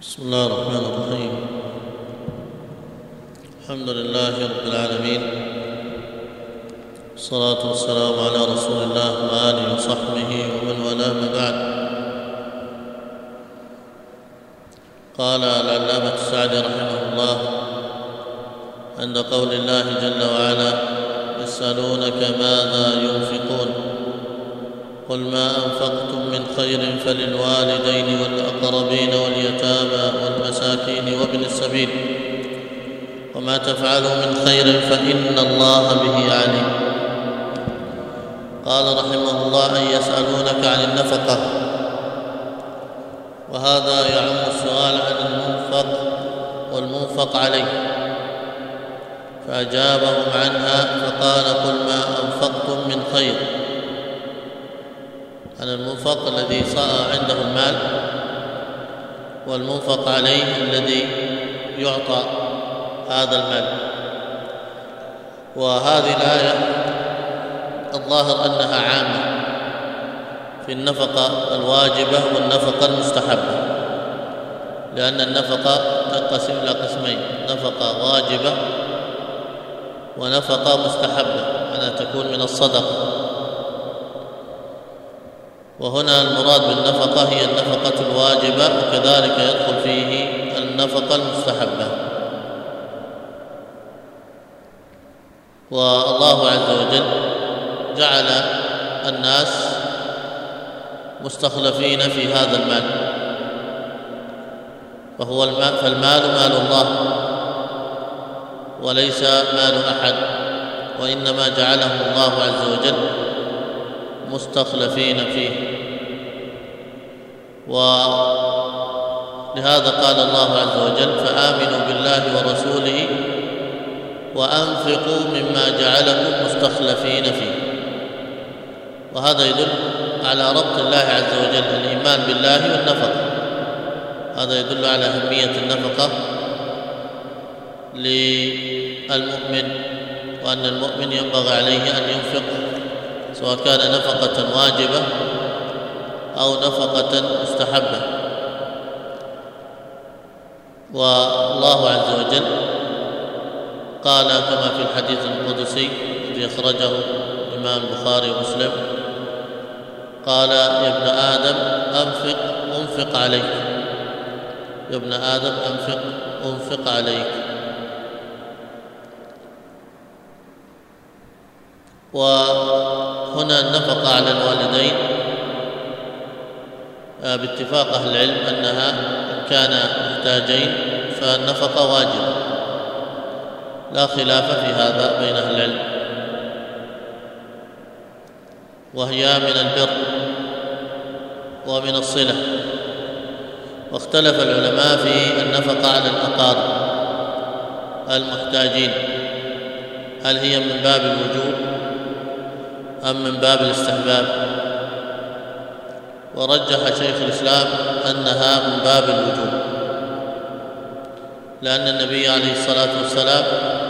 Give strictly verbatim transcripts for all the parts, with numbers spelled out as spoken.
بسم الله الرحمن الرحيم. الحمد لله رب العالمين، والصلاة والسلام على رسول الله وآله وصحبه ومن والاه، ما بعد. قال العلامة السعدي رحمه الله عند قول الله جل وعلا: يسألونك ماذا ينفقون قل ما أنفقتم من خير فللوالدين والأقربين واليتامى والمساكين وابن السبيل وما تفعلوا من خير فإن الله به عليم. قال رحمه الله: أن يسألونك عن النفقة، وهذا يعم السؤال عن المنفق والمنفق عليه، فأجابهم عنها فقال: قل ما أنفقتم من خير، عن المنفق الذي صار عنده المال، والمنفق عليه الذي يعطى هذا المال. وهذه الآية الظاهر أنها عامة في النفقة الواجبة والنفقة المستحبة، لأن النفقة تنقسم إلى قسمين: نفقة واجبة ونفقة مستحبة، أنها تكون من الصدقة. وهنا المراد بالنفقة هي النفقة الواجبة، وكذلك يدخل فيه النفقة المستحبة. والله عز وجل جعل الناس مستخلفين في هذا المال، فهو المال فالمال مال الله وليس مال أحد، وإنما جعله الله عز وجل مستخلفين فيه. ولهذا قال الله عز وجل: فآمنوا بالله ورسوله وأنفقوا مما جعلكم مستخلفين فيه. وهذا يدل على ربط الله عز وجل الإيمان بالله والنفقة. هذا يدل على أهمية النفقة للمؤمن، وأن المؤمن ينبغي عليه أن ينفق، سواء كان نفقة واجبة أو نفقة مستحبة. والله عز وجل قال كما في الحديث القدسي الذي أخرجه الإمام البخاري ومسلم: قال: يا ابن آدم أنفق أنفق عليك، يا ابن آدم أنفق أنفق عليك. وهنا النفقة على الوالدين باتفاق أهل العلم أنها إن كانا محتاجين فالنفقة واجبة، لا خلاف في هذا بين أهل العلم، وهي من البر ومن الصلة. واختلف العلماء في النفقة على الأقارب المحتاجين، هل هي من باب الوجوب أم من باب الاستحباب؟ ورجح شيخ الإسلام أنها من باب الوجوب، لأن النبي عليه الصلاة والسلام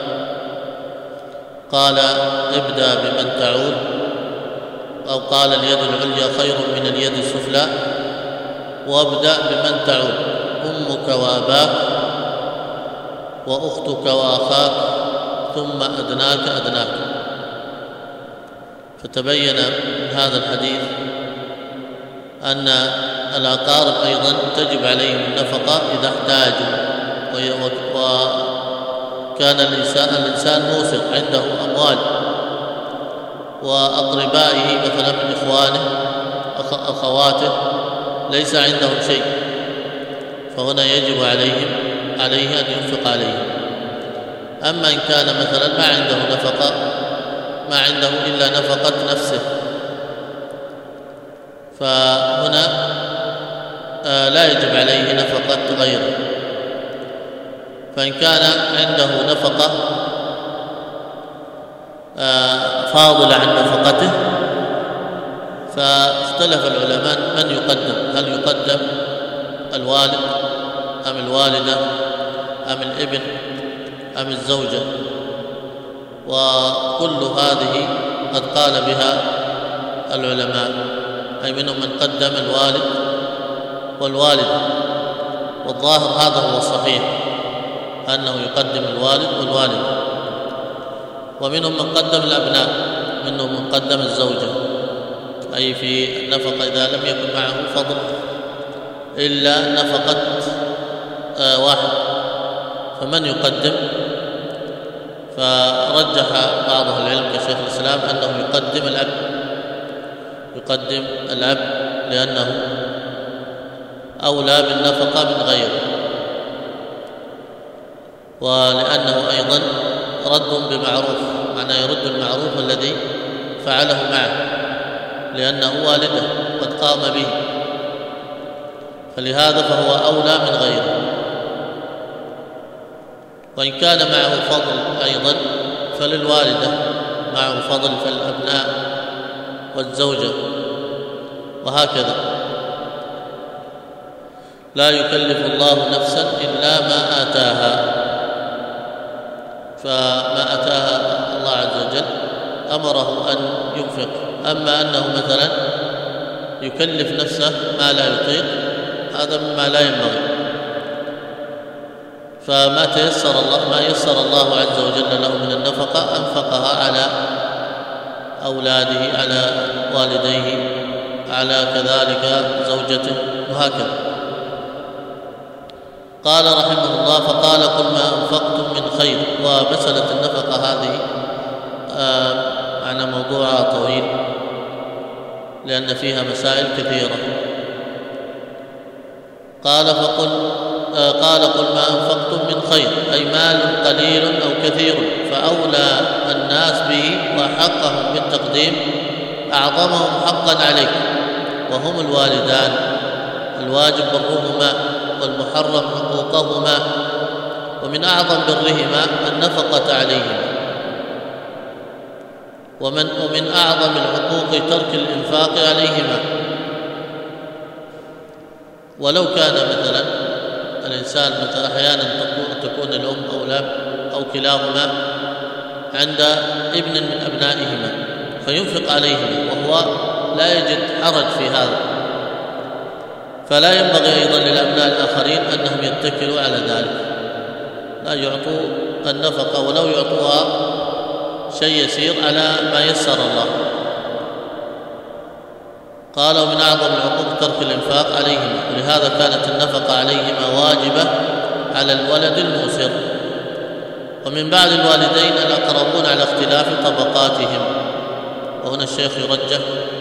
قال: ابدأ بمن تعول، أو قال: اليد العليا خير من اليد السفلى، وابدأ بمن تعول: أمك وأباك وأختك وأخاك ثم أدناك أدناك. فتبين من هذا الحديث أن الأقارب أيضا تجب عليهم النفقة إذا احتاجوا، وكان الإنسان الإنسان موسر عنده أموال، وأقربائه مثلا من إخوانه أخواته ليس عندهم شيء، فهنا يجب عليهم عليه أن ينفق عليهم. أما إن كان مثلا ما عنده نفقة، ما عنده إلا نفقة نفسه، فهنا لا يجب عليه نفقة غيره. فإن كان عنده نفقة فاضلة عن نفقته، فاختلف العلماء من يقدم، هل يقدم الوالد أم الوالدة أم الابن أم الزوجة؟ وكل هذه قد قال بها العلماء، أي منهم من قدم الوالد والوالدة، والظاهر هذا هو الصحيح، أنه يقدم الوالد والوالد. ومنهم من قدم الأبناء، منهم من قدم الزوجة، أي في النفقة إذا لم يكن معه فضل إلا نفقة آه واحد، فمن يقدم؟ فرجح بعض أهل العلم كشيخ الإسلام أنه يقدم الأب، يقدم الأب لأنه أولى بالنفقة من غيره، ولأنه أيضا رد بمعروف، معناه يرد المعروف الذي فعله معه لأنه والده قد قام به، فلهذا فهو أولى من غيره. وإن كان معه فضل أيضا فللوالدة معه فضل، فالأبناء والزوجة، وهكذا. لا يكلف الله نفسا إلا ما آتاها، فما آتاها الله عز وجل أمره أن ينفق. أما أنه مثلا يكلف نفسه ما لا يطيق، هذا مما لا ينبغي. فما تيسر الله ما يسر الله عز وجل له من النفقة أنفقها على أولاده، على والديه، على كذلك زوجته، وهكذا. قال رحمه الله: فقال: قل ما أنفقتم من خير. ومسألة النفقة هذه آه معنى موضوعها طويل، لأن فيها مسائل كثيرة. قال فقل آه قال: قل ما أنفقتم من خير، أي مال قليل أو كثير، فأولى الناس به وحقهم بالتقديم أعظمهم حقا عليك، وهم الوالدان، الواجب برهما والمحرم حقوقهما، ومن أعظم برهما النفقة عليهما، ومن ومن أعظم الحقوق ترك الإنفاق عليهما. ولو كان مثلا الإنسان مثلا أحيانا تكون الأم أو الأب أو كلاهما عند ابن من أبنائهما فينفق عليهما وهو لا يجد حرج في هذا، فلا ينبغي أيضا للأبناء الآخرين أنهم يتكلوا على ذلك، لا يعطوا النفقة ولو يعطوها شيء يسير على ما يسر الله. قال: ومن أعظم الحقوق ترك الإنفاق عليهما، ولهذا كانت النفقة عليهما واجبة على الولد المؤسر. ومن بعد الوالدين الأقربون على اختلاف طبقاتهم، وهنا الشيخ يرجح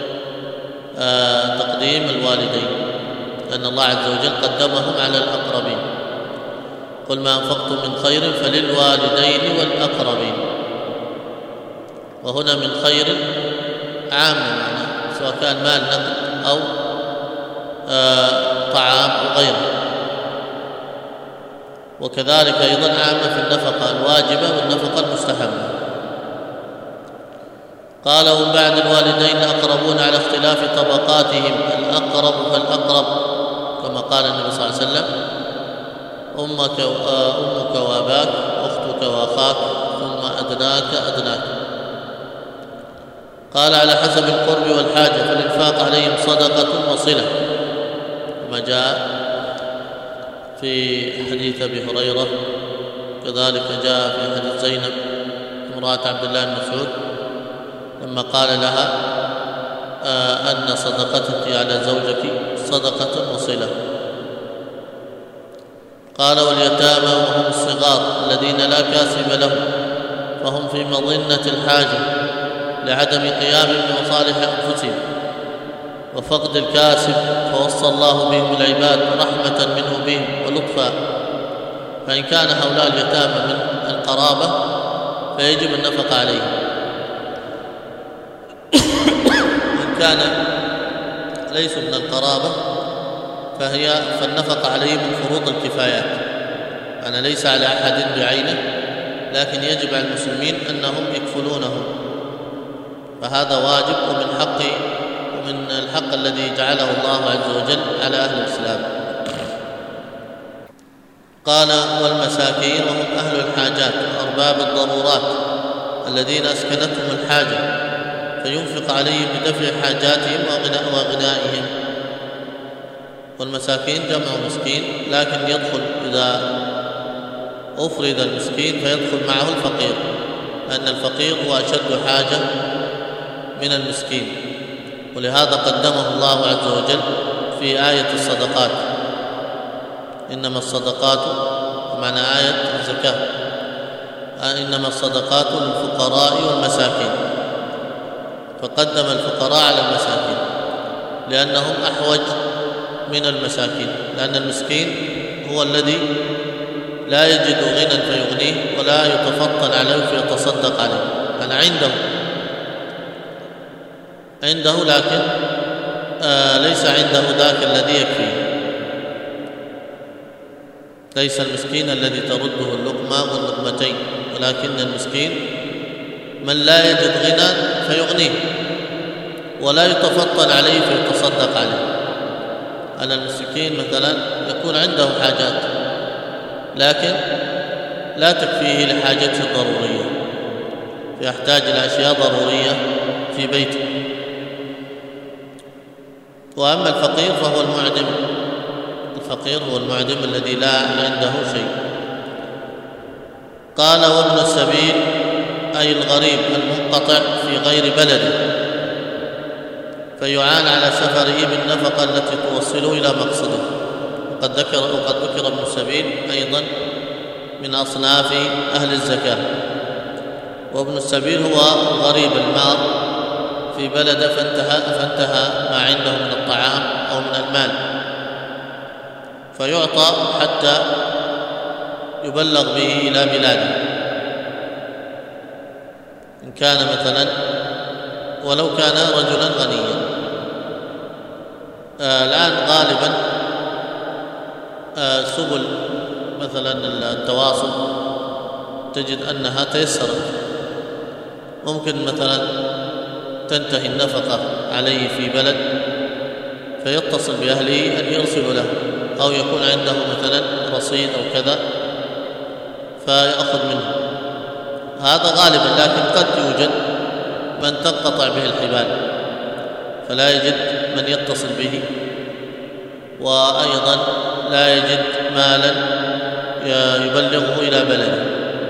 آه تقديم الوالدين، لأن الله عز وجل قدمهم على الأقربين. قل ما أنفقتم من خير فللوالدين والأقربين، وهنا من خير عام، معنى سواء كان مال نقد أو آه طعام أو غيره. وكذلك أيضا عامة في النفقة الواجبة والنفقة المستحبة. قال: ومن بعد الوالدين الأقربون على اختلاف طبقاتهم، الأقرب فالأقرب، كما قال النبي صلى الله عليه وسلم: أمك أمك وأباك، أختك وأخاك، ثم أدناك أدناك. قال: على حسب القرب والحاجة، فالإنفاق عليهم صدقة وصلة، كما جاء في حديث أبي هريرة، كذلك جاء في حديث زينب امرأة عبد الله بن مسعود لما قال لها آه أن صدقتك على زوجك صدقة وصلة. قال: واليتامى وهم الصغار الذين لا كاسب لهم، فهم في مظنة الحاجة لعدم قيامهم بمصالح أنفسهم وفقد الكاسب، فوصى الله بهم العباد رحمة منه بهم ولطفا. فإن كان هؤلاء اليتامى من القرابة فيجب النفقة عليهم، إن كان ليسوا من القرابة فهي فالنفقة عليهم من فروض الكفايات، يعني ليس على أحد بعينه، لكن يجب على المسلمين أنهم يكفلونهم، فهذا واجب ومن حق ومن الحق الذي جعله الله عز وجل على أهل الإسلام. قال: والمساكين وهم أهل الحاجات وأرباب الضرورات الذين أسكنتهم الحاجة، فينفق عليهم بدفع حاجاتهم وغنائهم. والمساكين جمع مسكين، لكن يدخل إذا أفرد المسكين فيدخل معه الفقير، لأن الفقير هو أشد حاجة من المسكين، ولهذا قدمه الله عز وجل في آية الصدقات. إنما الصدقات، معنى آية الزكاة، إنما الصدقات للفقراء والمساكين، فقدم الفقراء على المساكين لأنهم أحوج من المساكين، لأن المسكين هو الذي لا يجد غنى فيغنيه ولا يتفطن عليه فيتصدق عليه، أنا عنده عنده لكن آه ليس عنده ذاك الذي يكفيه. ليس المسكين الذي ترده اللقمة واللقمتين، ولكن المسكين من لا يجد غنى فيغنيه ولا يتفطن عليه فيتصدق عليه. أنا المسكين مثلا يكون عنده حاجات لكن لا تكفيه لحاجته الضرورية، فيحتاج إلى أشياء ضرورية في بيته. وأما الفقير فهو المعدم، الفقير هو المعدم الذي لا عنده شيء. قال وابن السبيل أي الغريب المنقطع في غير بلده، فيعان على سفره بالنفقة التي توصله إلى مقصده. وقد ذكر وقد ذكر ابن السبيل أيضا من أصناف أهل الزكاة. وابن السبيل هو الغريب المار في بلده فانتهى, فانتهى ما عنده من الطعام أو من المال، فيعطى حتى يبلغ به إلى بلاده إن كان مثلا، ولو كان رجلا غنيا. آه الآن غالبا آه سبل مثلا التواصل تجد أنها تيسرت، ممكن مثلا تنتهي النفقة عليه في بلد فيتصل بأهله أن يرسلوا له، أو يكون عنده مثلا رصيد أو كذا فيأخذ منه، هذا غالبا. لكن قد يوجد من تنقطع به الحبال فلا يجد من يتصل به، وأيضا لا يجد مالا يبلغه إلى بلده.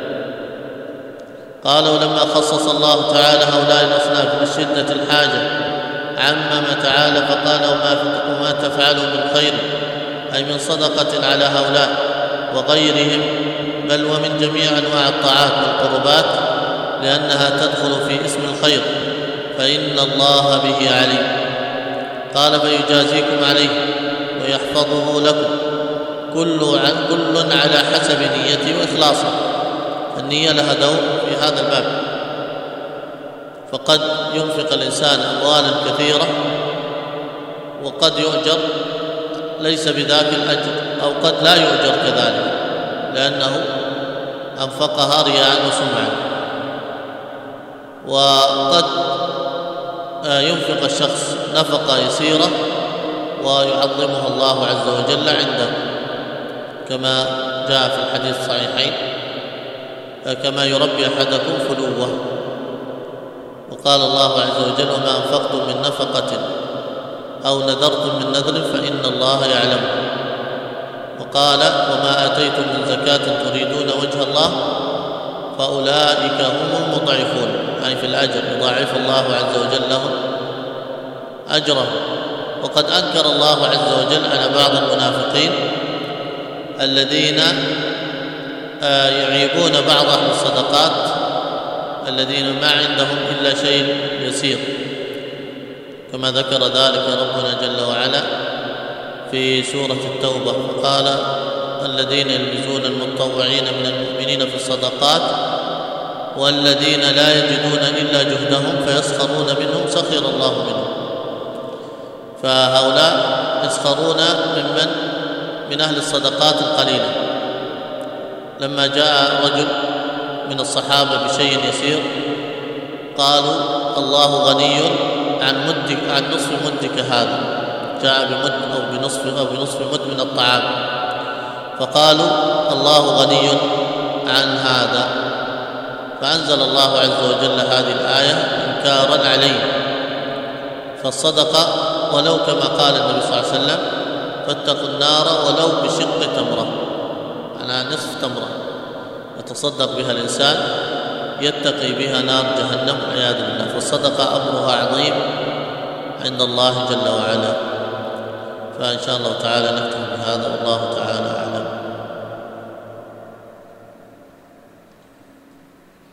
قال ولما خصص الله تعالى هؤلاء الأصناف بشدة الحاجة عمم تعالى فقال وما تفعلوا من خير، أي من صدقة على هؤلاء وغيرهم، بل ومن جميع أنواع الطاعات والقربات، لأنها تدخل في اسم الخير، فإن الله به عليم. قال فيجازيكم عليه ويحفظه لكم، كل كل على حسب نيته وإخلاصه. النية لها دور في هذا الباب، فقد ينفق الإنسان أموالا كثيرة وقد يؤجر ليس بذاك الأجر، أو قد لا يؤجر كذلك لأنه أنفقها رياء وسمعة. وقد ينفق الشخص نفقة يسيرة ويعظمها الله عز وجل عنده، كما جاء في الحديث الصحيحين كما يربي أحدكم فلوه. وقال الله عز وجل وما أنفقتم من نفقة أو نذرتم من نذر فإن الله يعلم. وقال وما آتيتم من زكاة تريدون وجه الله فأولئك هم المضعفون، أي في الأجر يضاعف الله عز وجل لهم أجرهم. وقد أنكر الله عز وجل على بعض المنافقين الذين يعيبون بعض أهل الصدقات الذين ما عندهم إلا شيء يسير، كما ذكر ذلك ربنا جل وعلا في سورة التوبة، قال الذين يلمزون المتطوعين من المؤمنين في الصدقات والذين لا يجدون إلا جهدهم فيسخرون منهم سخر الله منهم. فهؤلاء يسخرون ممن من أهل الصدقات القليلة. لما جاء رجل من الصحابة بشيء يسير قالوا الله غني عن مدك عن نصف مدك هذا، جاء بمد أو بنصف أو بنصف مد من الطعام، فقالوا الله غني عن هذا، فأنزل الله عز وجل هذه الآية إنكارا عليه. فالصدقة ولو كما قال النبي صلى الله عليه وسلم فاتقوا النار ولو بشق تمرة، على نصف تمرة يتصدق بها الإنسان يتقي بها نار جهنم والعياذ بالله. فالصدقة أمرها عظيم عند الله جل وعلا. فإن شاء الله تعالى نكتب بهذا، والله تعالى